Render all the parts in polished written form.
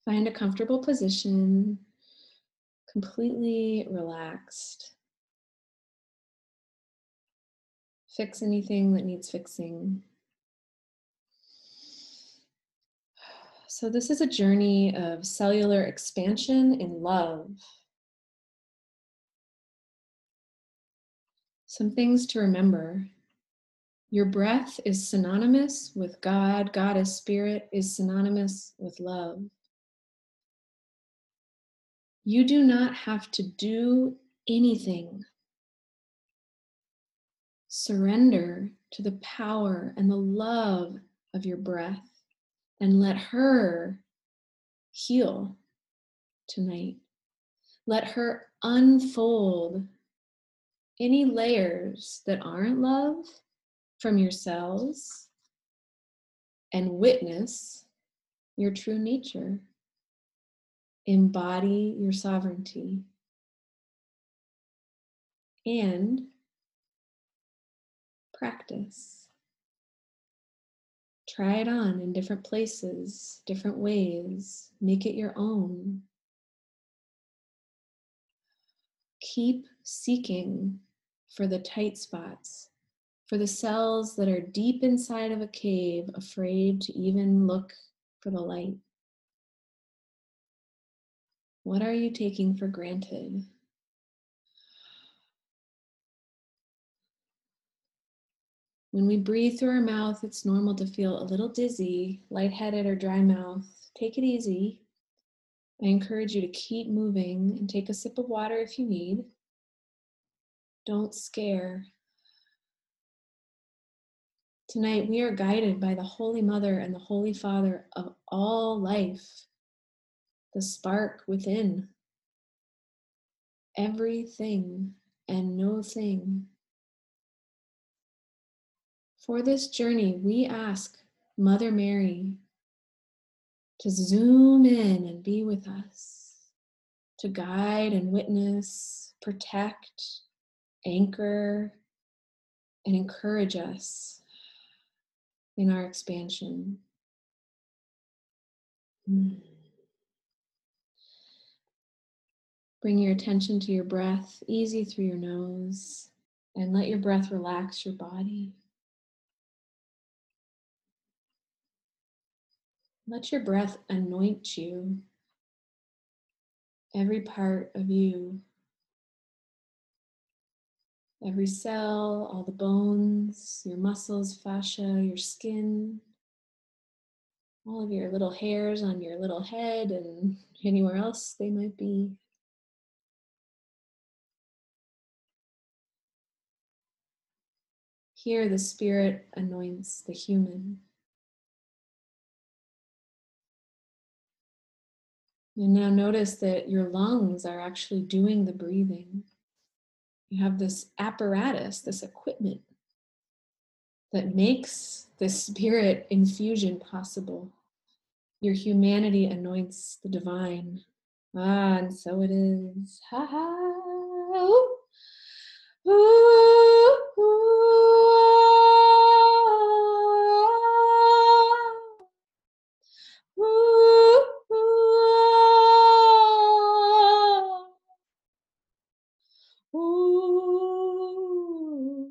Find a comfortable position, completely relaxed. Fix anything that needs fixing. So, this is a journey of cellular expansion in love. Some things to remember. Your breath is synonymous with God. God as spirit is synonymous with love. You do not have to do anything. Surrender to the power and the love of your breath and let her heal tonight. Let her unfold any layers that aren't love from your cells and witness your true nature. Embody your sovereignty and practice. Try it on in different places, different ways. Make it your own. Keep seeking for the tight spots, for the cells that are deep inside of a cave, afraid to even look for the light. What are you taking for granted? When we breathe through our mouth, it's normal to feel a little dizzy, lightheaded, or dry mouth. Take it easy. I encourage you to keep moving and take a sip of water if you need. Don't scare. Tonight, we are guided by the Holy Mother and the Holy Father of all life, the spark within. Everything and no thing. For this journey, we ask Mother Mary to zoom in and be with us, to guide and witness, protect, anchor, and encourage us in our expansion. Bring your attention to your breath, easy through your nose, and let your breath relax your body. Let your breath anoint you, every part of you, every cell, all the bones, your muscles, fascia, your skin, all of your little hairs on your little head and anywhere else they might be. Here, the spirit anoints the human. And now notice that your lungs are actually doing the breathing. You have this apparatus, this equipment that makes the spirit infusion possible. Your humanity anoints the divine. And so it is. Ha ha. Ooh. Ooh. Ooh. Ooh.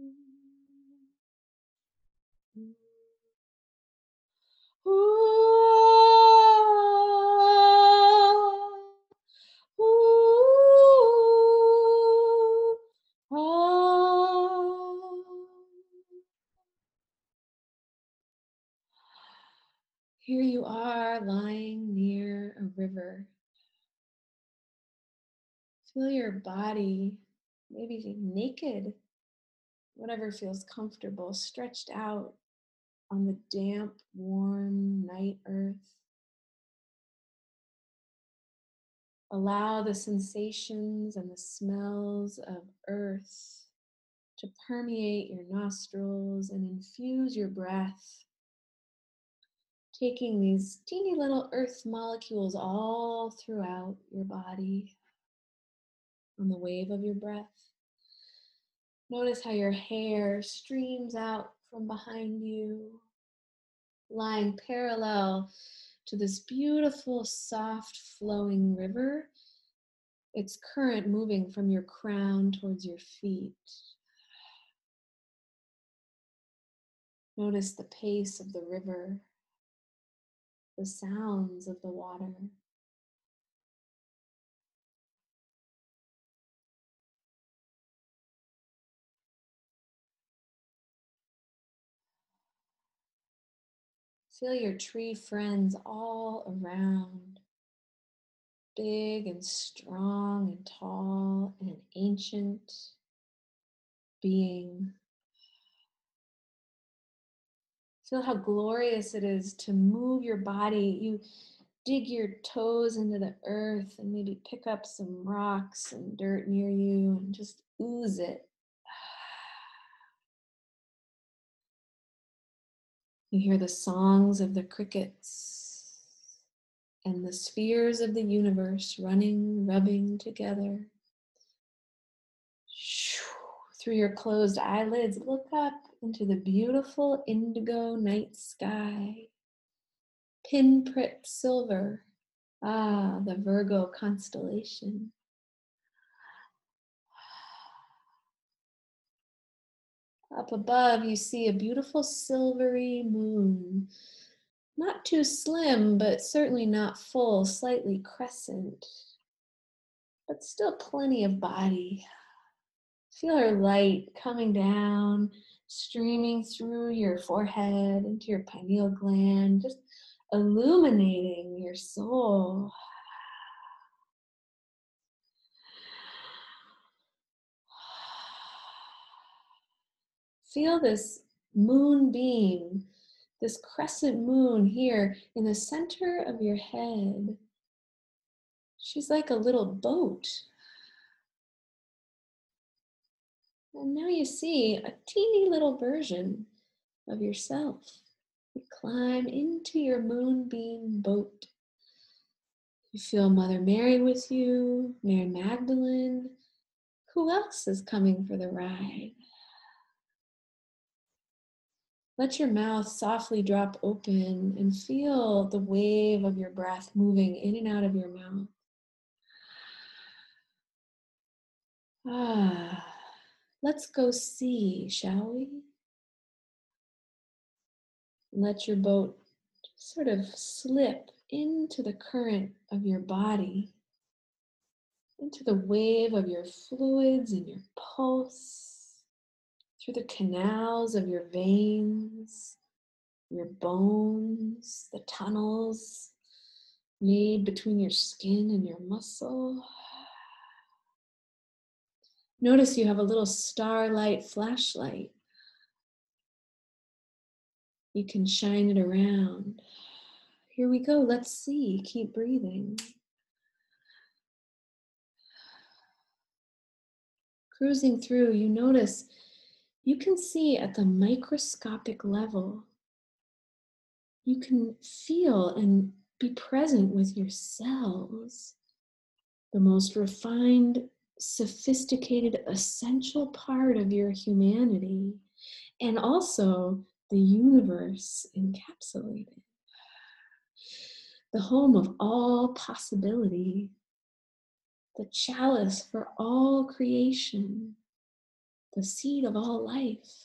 Here you are lying near a river. Feel your body, maybe naked, whatever feels comfortable, stretched out on the damp, warm night earth. Allow the sensations and the smells of earth to permeate your nostrils and infuse your breath, taking these teeny little earth molecules all throughout your body on the wave of your breath. Notice how your hair streams out from behind you, lying parallel to this beautiful, soft, flowing river. Its current moving from your crown towards your feet. Notice the pace of the river, the sounds of the water. Feel your tree friends all around, big and strong and tall and ancient being. Feel how glorious it is to move your body. You dig your toes into the earth and maybe pick up some rocks and dirt near you and just ooze it. You hear the songs of the crickets and the spheres of the universe running, rubbing together. Through your closed eyelids, look up into the beautiful indigo night sky. Pinprick silver. Ah, the Virgo constellation. Up above, you see a beautiful silvery moon. Not too slim, but certainly not full, slightly crescent. But still plenty of body. Feel her light coming down, streaming through your forehead into your pineal gland, just illuminating your soul. Feel this moonbeam, this crescent moon here in the center of your head. She's like a little boat. And now you see a teeny little version of yourself. You climb into your moonbeam boat. You feel Mother Mary with you, Mary Magdalene. Who else is coming for the ride? Let your mouth softly drop open and feel the wave of your breath moving in and out of your mouth. Let's go see, shall we? Let your boat sort of slip into the current of your body, into the wave of your fluids and your pulse, through the canals of your veins, your bones, the tunnels made between your skin and your muscle. Notice you have a little starlight flashlight. You can shine it around. Here we go. Let's see. Keep breathing. Cruising through, you notice you can see at the microscopic level. You can feel and be present with your cells, the most refined, sophisticated, essential part of your humanity, and also the universe encapsulated. The home of all possibility, the chalice for all creation, the seed of all life.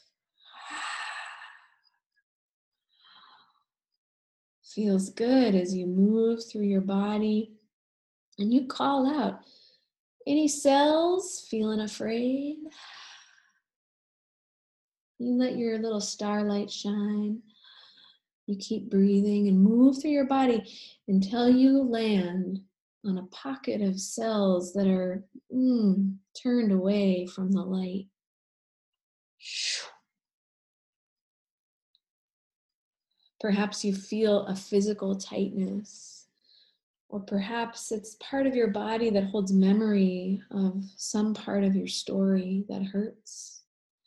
Feels good as you move through your body and you call out, any cells feeling afraid? You let your little starlight shine. You keep breathing and move through your body until you land on a pocket of cells that are turned away from the light. Perhaps you feel a physical tightness, or perhaps it's part of your body that holds memory of some part of your story that hurts.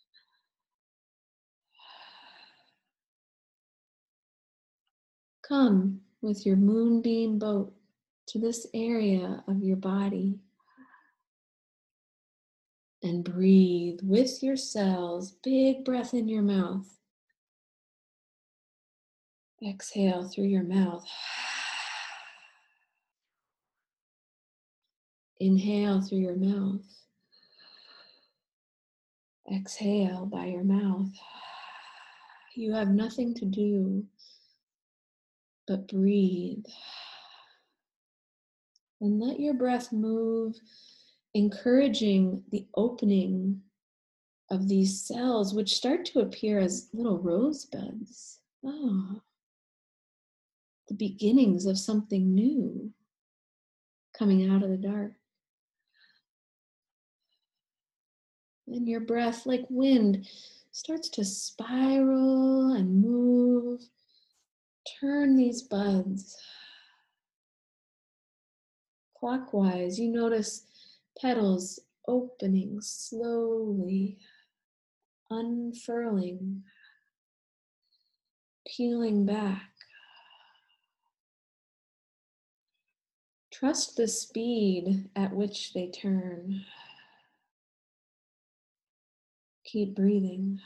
Come with your moonbeam boat to this area of your body and breathe with your cells. Big breath in your mouth. Exhale through your mouth. Inhale through your mouth. Exhale by your mouth. You have nothing to do but breathe. And let your breath move, encouraging the opening of these cells, which start to appear as little rosebuds. Oh, the beginnings of something new coming out of the dark. And your breath, like wind, starts to spiral and move. Turn these buds clockwise. You notice petals opening slowly, unfurling, peeling back. Trust the speed at which they turn. Keep breathing.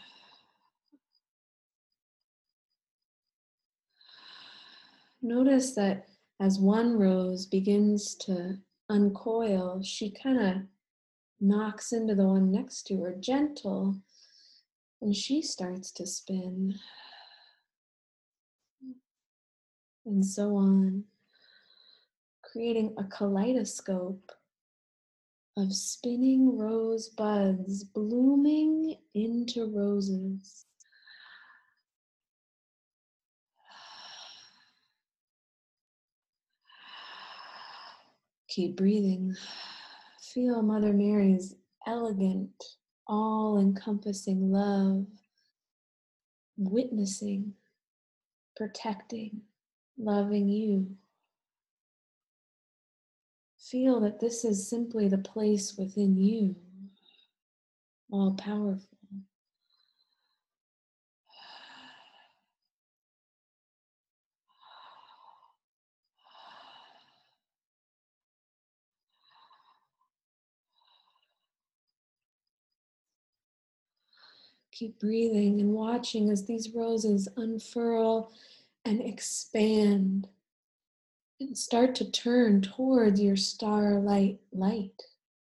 Notice that as one rose begins to uncoil, she kind of knocks into the one next to her, gentle, and she starts to spin. And so on, creating a kaleidoscope of spinning rose buds blooming into roses. Keep breathing. Feel Mother Mary's elegant, all-encompassing love, witnessing, protecting, loving you. Feel that this is simply the place within you, all powerful. Keep breathing and watching as these roses unfurl and expand and start to turn towards your starlight light,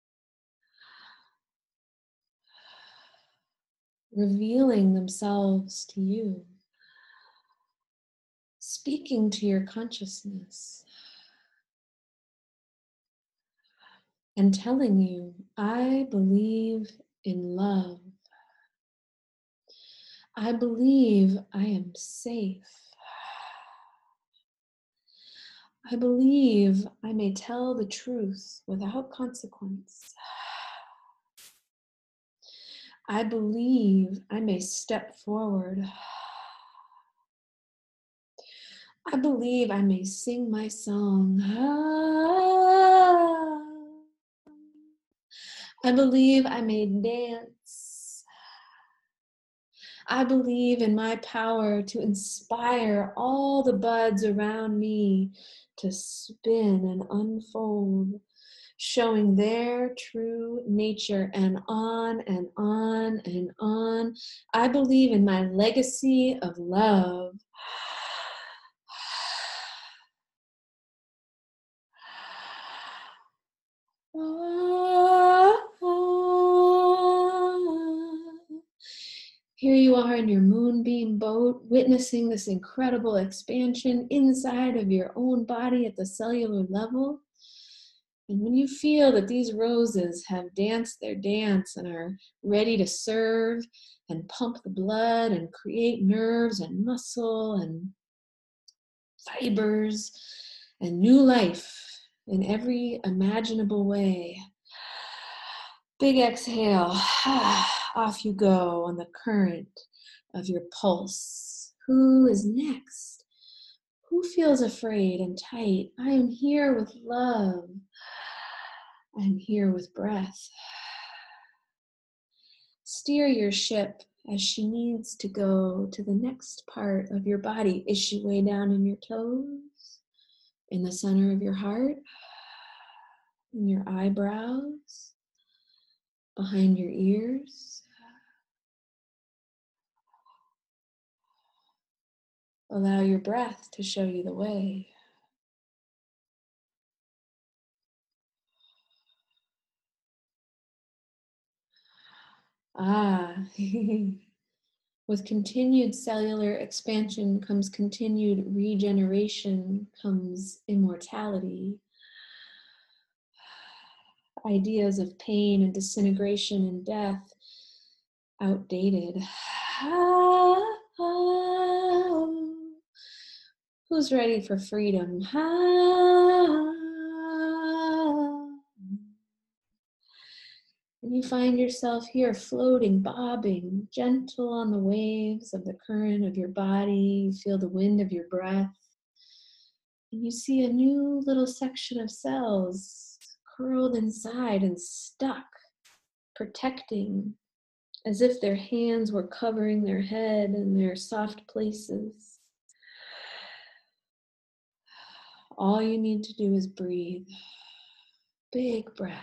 revealing themselves to you, speaking to your consciousness, and telling you, I believe in love. I believe I am safe. I believe I may tell the truth without consequence. I believe I may step forward. I believe I may sing my song. I believe I may dance. I believe in my power to inspire all the buds around me to spin and unfold, showing their true nature, and on and on and on. I believe in my legacy of love. Here you are in your moonbeam boat, witnessing this incredible expansion inside of your own body at the cellular level. And when you feel that these roses have danced their dance and are ready to serve and pump the blood and create nerves and muscle and fibers and new life in every imaginable way, big exhale, off you go on the current of your pulse. Who is next? Who feels afraid and tight? I am here with love. I am here with breath. Steer your ship as she needs to go to the next part of your body. Is she way down in your toes? In the center of your heart? In your eyebrows? Behind your ears? Allow your breath to show you the way. Ah, with continued cellular expansion comes continued regeneration, comes immortality. Ideas of pain and disintegration and death, outdated. Who's ready for freedom? And you find yourself here floating, bobbing, gentle on the waves of the current of your body. You feel the wind of your breath. And you see a new little section of cells curled inside and stuck, protecting, as if their hands were covering their head and their soft places. All you need to do is breathe. Big breath.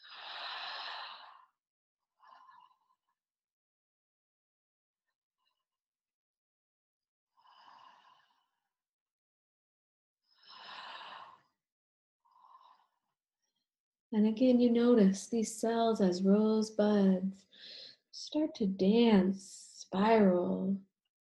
And again, you notice these cells as rosebuds start to dance, spiral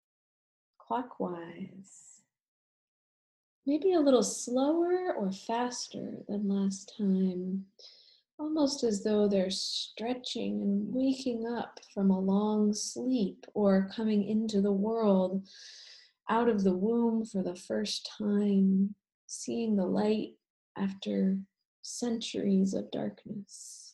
clockwise. Maybe a little slower or faster than last time. Almost as though they're stretching and waking up from a long sleep or coming into the world out of the womb for the first time, seeing the light after centuries of darkness.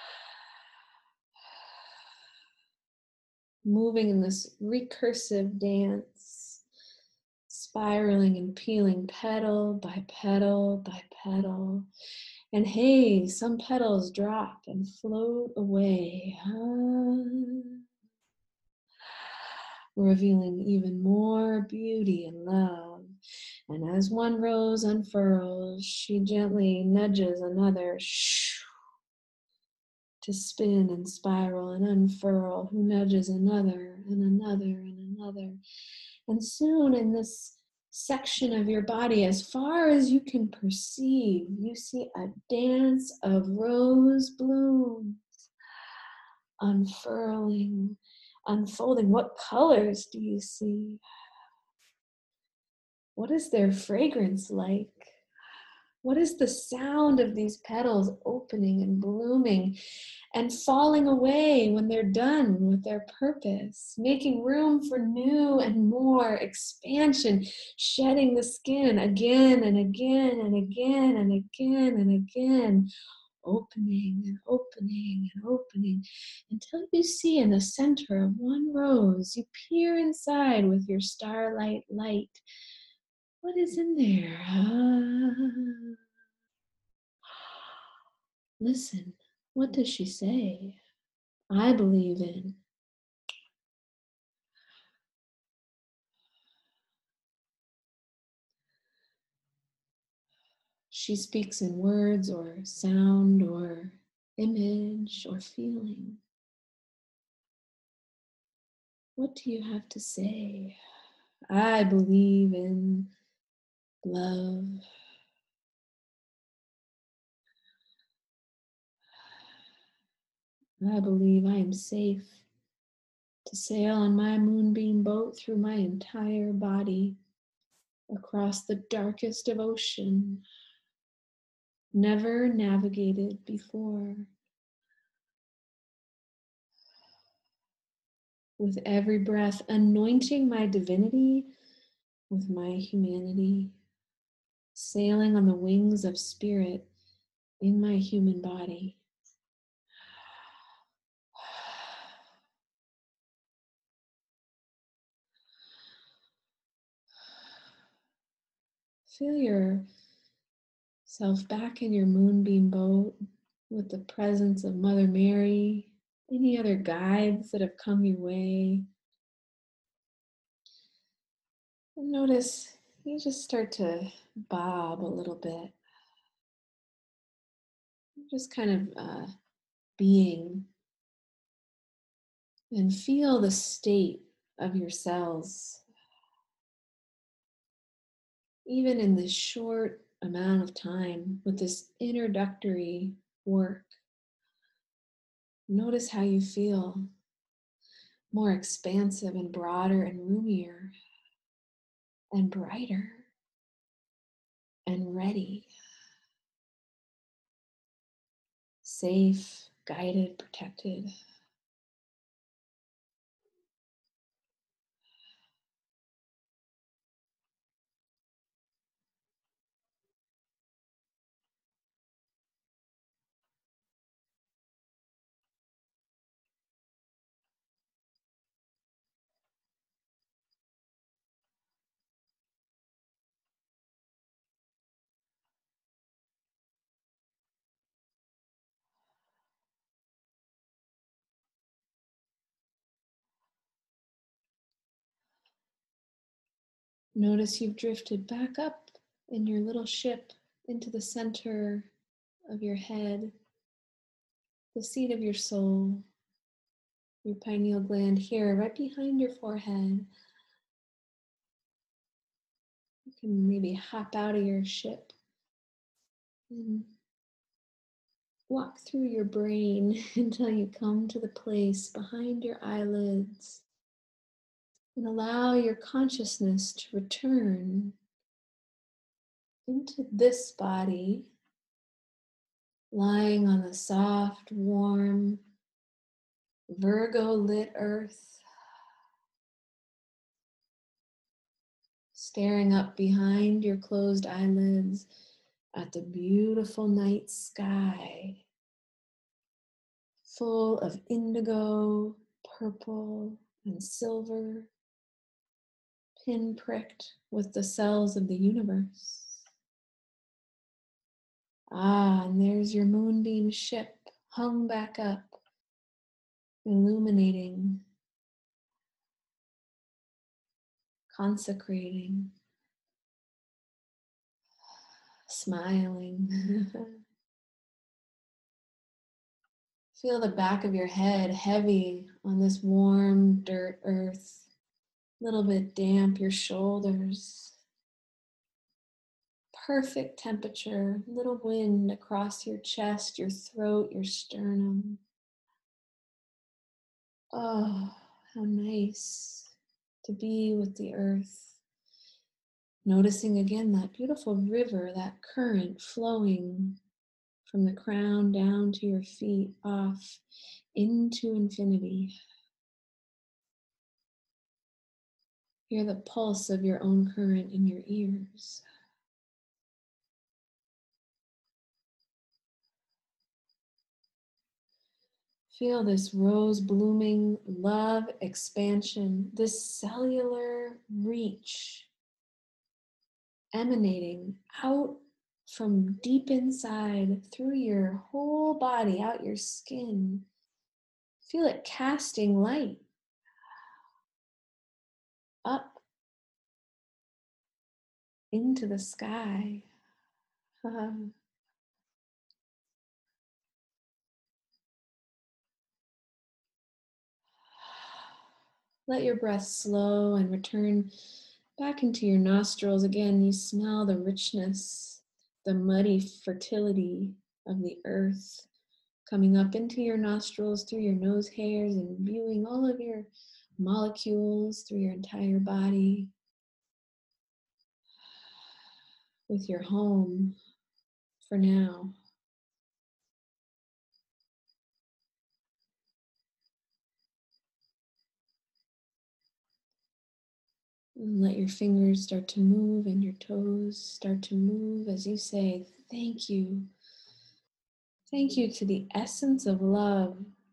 Moving in this recursive dance, spiraling and peeling petal by petal by petal. And hey, some petals drop and float away, revealing even more beauty and love. And as one rose unfurls, she gently nudges another to spin and spiral and unfurl, who nudges another and another and another. And soon in this section of your body, as far as you can perceive, you see a dance of rose blooms unfurling, unfolding. What colors do you see? What is their fragrance like? What is the sound of these petals opening and blooming and falling away when they're done with their purpose, making room for new and more expansion, shedding the skin again and again and again and again and again, opening and opening and opening until you see in the center of one rose, you peer inside with your starlight light. What is in there? Listen, what does she say? I believe in. She speaks in words or sound or image or feeling. What do you have to say? I believe in love. I believe I am safe to sail on my moonbeam boat through my entire body across the darkest of ocean, never navigated before. With every breath, anointing my divinity with my humanity, sailing on the wings of spirit in my human body. Feel yourself back in your moonbeam boat with the presence of Mother Mary, any other guides that have come your way. And notice you just start to bob a little bit. Just kind of being, and feel the state of your cells. Even in this short amount of time with this introductory work, notice how you feel. more expansive and broader and roomier and brighter and ready, safe, guided, protected. Notice you've drifted back up in your little ship into the center of your head, the seat of your soul, your pineal gland here, right behind your forehead. You can maybe hop out of your ship and walk through your brain until you come to the place behind your eyelids and allow your consciousness to return into this body, lying on the soft, warm, Virgo lit earth, staring up behind your closed eyelids at the beautiful night sky, full of indigo, purple, and silver, pinpricked with the cells of the universe. Ah, and there's your moonbeam ship hung back up, illuminating, consecrating, smiling. Feel the back of your head heavy on this warm dirt earth, a little bit damp, your shoulders. Perfect temperature, little wind across your chest, your throat, your sternum. Oh, how nice to be with the earth. Noticing again that beautiful river, that current flowing from the crown down to your feet, off into infinity. Hear the pulse of your own current in your ears. Feel this rose blooming love expansion, this cellular reach emanating out from deep inside through your whole body, out your skin. Feel it casting light up into the sky. Let your breath slow and return back into your nostrils. Again, you smell the richness, the muddy fertility of the earth coming up into your nostrils through your nose hairs and imbuing all of your molecules through your entire body with your home for now. And let your fingers start to move and your toes start to move as you say, thank you. Thank you to the essence of love.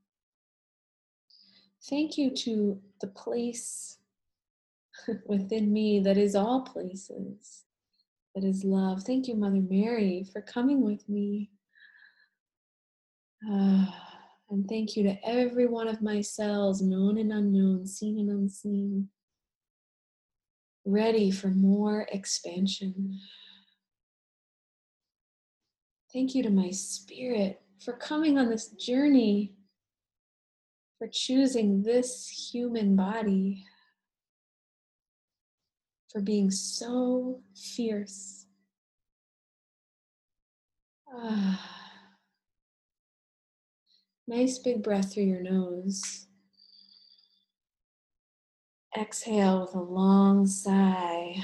Thank you to the place within me that is all places, that is love. Thank you, Mother Mary, for coming with me. And thank you to every one of my cells, known and unknown, seen and unseen, ready for more expansion. Thank you to my spirit for coming on this journey, for choosing this human body, for being so fierce. Nice big breath through your nose. Exhale with a long sigh.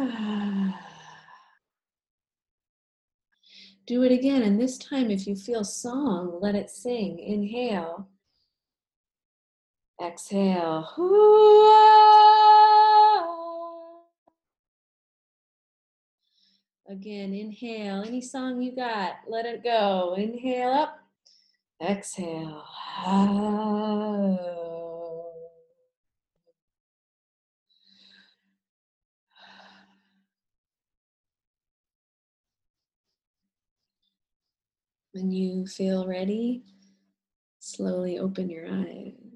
Do it again, and this time if you feel song, let it sing. Inhale. Exhale. Again, inhale. Any song you got, let it go. Inhale up. Exhale. When you feel ready, slowly open your eyes.